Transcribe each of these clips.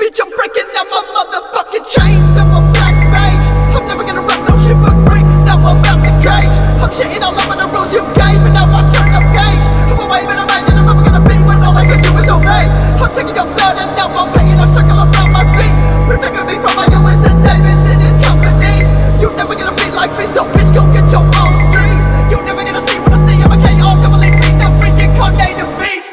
Bitch, I'm breaking out my motherfucking chains. I'm a black mage. I'm never gonna rap no shit but free. Now I'm out the cage. I'm shitting all over the rules you gave, and now I turn the page. I'm away, but I'm right, and I'm never gonna be when all I can do is obey. I'm taking your blood, and now I'm paying a circle around my feet. Protecting me from my Lewis and Davis in his company. You never gonna be like me, so bitch, go get your own streets. You never gonna see what I see. I'm a KO, come believe me, the reincarnated beast.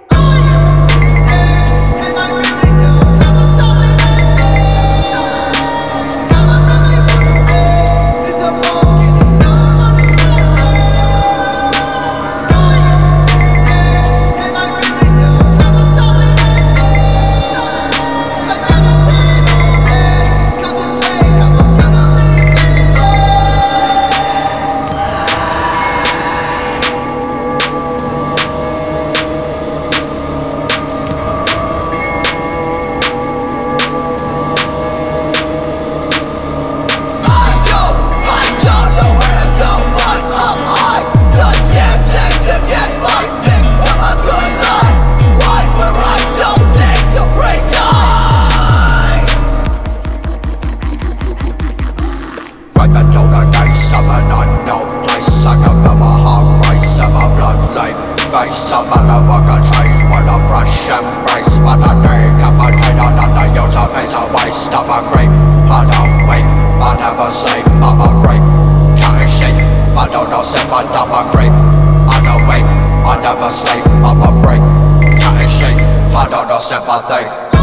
Face up and I walk a change with a fresh embrace. But I think I'm a kid and the youth of it's a waste of a creep. I don't wait, I never sleep, I'm a freak. Cutting sheep, I don't know if I'm a creep. I don't wait, I never sleep, I'm a freak. Cutting sheep, I don't know sympathy.